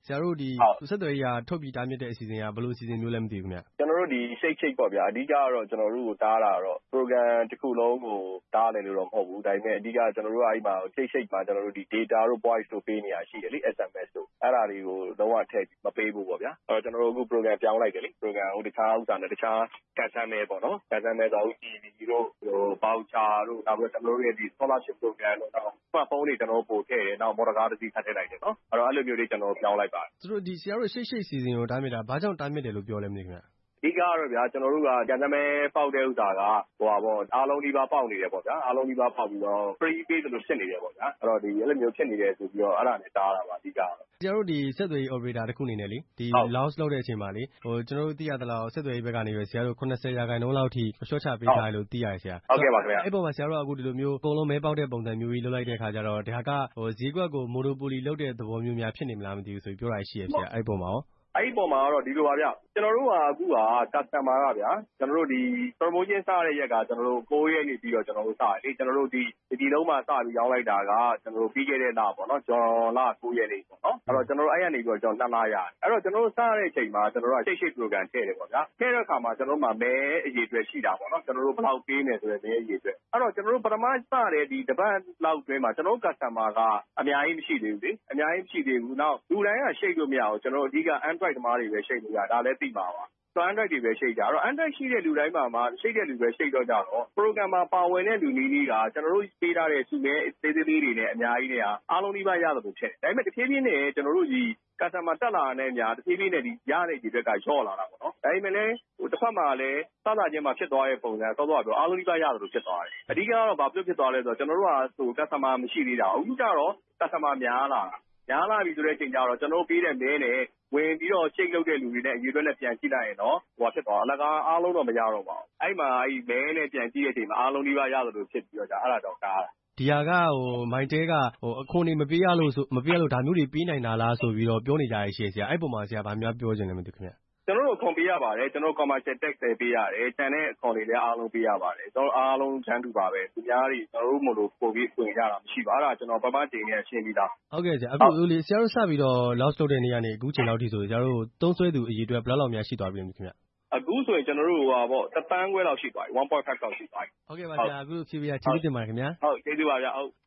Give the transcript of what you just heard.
ဆရာတို့ဒီဆက်သွယ်ရေးထုတ်ပြီးတားမြစ်တဲ့အစီအစဉ်ကဘယ်လိုအစီအစဉ်မျိုးလဲမသိဘူးခင်ဗျကျွန်တော်တို့ဒီ shake ပေါ့ဗျာအဓိကတော့ကျွန်တော်တို့ကိုတားတာတော့ program တစ်ခုလုံးကိုတားတယ်လို့တော့မဟုတ်ဘူးဒါပေမဲ့အဓိကကျွန်တော်တို့ကအဲ့မှာ shake မှာကျွန်တော်တို့ဒီ data တို့ voice တို့ပေးနေရရှိတယ်လေ SMS တို့အဲ့ဒါတွေကိုလုံးဝထည့်မပေးဘူးပေါ့ဗျာအဲ့တော့ကျွန်တော်တို့အခု program ပြောင်းလိုက်တယ်လေ program ဟိုတခြားဥစ္စာနဲ့တခြား customer ပေါ့နော် customer ဆို TV တို့voucher တို့နောက်ပြီးကျွန်တော်တို့ရဲ့ဒီ scholarship program တို့နောက်ဖုန်းတွေကျွန်တော်တို့ပို့ထည့်တယ်နောက်မော်တော်ကားတစ်စီးထပ်ထည့်လိုက်တယ်နော်အဲ့တော့အဲ့လိုမျိုးတွေကျွန်တော်ပြောင်းလိုက်ပါတယ်သူတို့ဒီဆရာတို့ရှိတ်အစီအစဉ်ကိုတားမြစ်တာဘာကြောင့်တားမြစ်တယ်လို့ပြောလဲမသိခင်ဗျအဓိကကတော့ဗျာကျွန်တော်တို့ကကြံစမဲပေါက်တဲ့ဥစ္စာကဟိုပါပေါ့အားလုံးဒီပါပေါက်နေတယ်ပေါ့ဗျာအားလုံးဒီပါပေါက်ပြီးတော့ free ပေးတယ်လို့ဖြစ်နေတယ်ပေါ့ဗျာအဲ့တော့ဒီအဲ့လိုမျိုးဖြစ်နေတယ်ဆိုပြီးတော့အဲ့ဒါနဲ့တားတာပါအဓိကဆရာတို့ဒီဆက်သွယ်ရေး operator တစ်ခုအနေနဲ့လေဒီ launch လုပ်တဲ့အချိန်မှာလေကျွန်တော်တို့သိရသလောက်ဆက်သွယ်ရေးဘက်ကနေပဲဆရာတို့80%လောက်ထိရှော့ချပေးထားတယ်လို့သိရတယ်ဆရာဟုတ်ကဲ့ပါခင်ဗျအဲ့ပေါ်မှာဆရာတို့ကအခုဒီလိုမျိုးအကုန်လုံးမဲပေါက်တဲ့ပုံစံမျိုးကြီးလုပ်လိုက်တဲ့ခါကျတော့ဒါကဈေးကွက်ကို monopoly လုပ်တဲ့သဘောမျိုးများဖြစ်နေမလားမသိဘူးဆိုပြီးပြောတာရှိရဆရာအဲ့ပေါ်မှာရောအဲ့ဒီပုံမှာတော့ဒီလိုပါဗျကျွန်တော်တို့ကအခုက customer ကဗျာကျွန်တော်တို့ဒီ promotion စတဲ့ရက်ကကျွန်တော်တို့9ရက်နေပြီးတော့ကျွန်တော်တို့စတယ်လေကျွန်တော်တို့ဒီလုံးမှာစပြီးရောင်းလိုက်တာကကျွန်တော်တို့ပြီးခဲ့တဲ့လပေါ့နော်ဇွန်လ9ရက်နေ့ပေါ့နော်အဲ့တော့ကျွန်တော်တို့အဲ့ရနေပြီးတော့ကျွန်တော်2လရတယ်အဲ့တော့ကျွန်တော်တို့စတဲ့အချိန်မှာကျွန်တော်တို့ကရှိတ် program ထည့်တယ်ပေါ့ဗျာထည့်တဲ့အခါမှာကျွန်တော်တို့မှာမဲအရေးအတွက်ရှိတာပေါ့နော်ကျွန်တော်တို့ဘယ်လောက်ပေးမယ်ဆိုတဲ့မဲအရေးအတွက်အဲ့တော့ကျွန်တော်တို့ပထမစတဲ့ဒီတပတ်လောက်တွင်းမှာကျွန်တော်တို့ customer ကအများကြီးမရှိသေးဘူးလေအများကြီးမရှိသေးဘူးနောက်လူတိုင်းကရှိတ်လို့မရဘူးကျွန်တော်တို့အဓိက Android သမားတွေပဲရှိတ်လို့ရဒါလည်းသိပါပါဆို Android တွေပဲရှိတ်ကြအဲ့တော့ Android ရှိတဲ့လူတိုင်းမှာရှိတ်တဲ့လူပဲရှိတ်တော့ကြတော့ program မှာပါဝင်တဲ့လူနည်းနည်းကကျွန်တော်တို့ပေးထားတဲ့စုမဲသေးသေးလေးတွေနဲ့အများကြီးတွေကအားလုံးဒီပါရတယ်လို့ဖြစ်တယ်ဒါပေမဲ့တစ်ဖြည်းဖြည်းနဲ့ကျွန်တော်တို့ဒီ customer တက်လာတဲ့များတစ်ဖြည်းဖြည်းနဲ့ဒီရတဲ့ဒီဘက်ကရော့လာတာပေါ့နော်ဒါပေမဲ့လည်းဟိုတစ်ဖက်မှာလည်းစသချင်းမှာဖြစ်သွားတဲ့ပုံစံစောစောပြောအားလုံးဒီပါရတယ်လို့ဖြစ်သွားတယ်အဓိကတော့ဘာဖြစ်သွားလဲဆိုတော့ကျွန်တော်တို့ကဟို customer မရှိသေးတာအခုကျတော့ customer များလာပြီဆိုတဲ့အချိန်ကျတော့ကျွန်တော်ပေးတဲ့မဲနဲ့ဝင်ပြီးတော့ချိန်လုပ်တဲ့လူတွေနဲ့အရေးအတွက်နဲ့ပြန်ကြည့်လိုက်ရင်တော့ဟိုဖြစ်သွားအလကားအားလုံးတော့မရတော့ပါဘူးအဲ့မှာအဲ့မဲနဲ့ပြန်ကြည့်တဲ့အချိန်မှာအားလုံးဒီပါရတယ်လို့ဖြစ်ပြီးတော့ဒါအဲ့ဒါတော့ကားဒီဟာကမိုင်တဲကအခွန်နေမပေးရလို့ဒါမျိုးတွေပေးနိုင်တာလားဆိုပြီးတော့ပြောနေကြရရှိဆရာအဲ့ပုံမှာဆရာဗာများပြောချင်တယ်မသိခင်ဗျကျွန်တော်တို့ခွန်ပေးရပါတယ်ကျွန်တော် commercial tax တွေပေးရတယ်တန်တဲ့အခွန်တွေလည်းအားလုံးပေးရပါတယ်ကျွန်တော်အားလုံးချမ်းတူပါပဲသူများတွေကျွန်တော်တို့မို့လို့ပို့ပြီးခွင့်ရတာမရှိပါအဲ့ဒါကျွန်တော်ပမချိန်နဲ့ရှင်းပြီးသားဟုတ်ကဲ့ဆရာအခုလေဆရာတို့စပြီးတော့ launch လုပ်တဲ့နေ့ကနေအခုချိန်လောက်ထိဆိုဆရာတို့သုံးစွဲသူအရေအတွက်ဘယ်လောက်များရှိသွားပြီလဲခင်ဗျအခုဆိုရင်ကျွန်တော်တို့ဟိုပါပေါ့1.5 လောက်ရှိသွားပြီ 1.5 လောက်ရှိသွားပြီဟုတ်ကဲ့ပါဆရာအခုဖြည့်ပေးရကျေးဇူးတင်ပါတယ်ခင်ဗျာဟုတ်ကျေးဇူးပါဗျာဟုတ်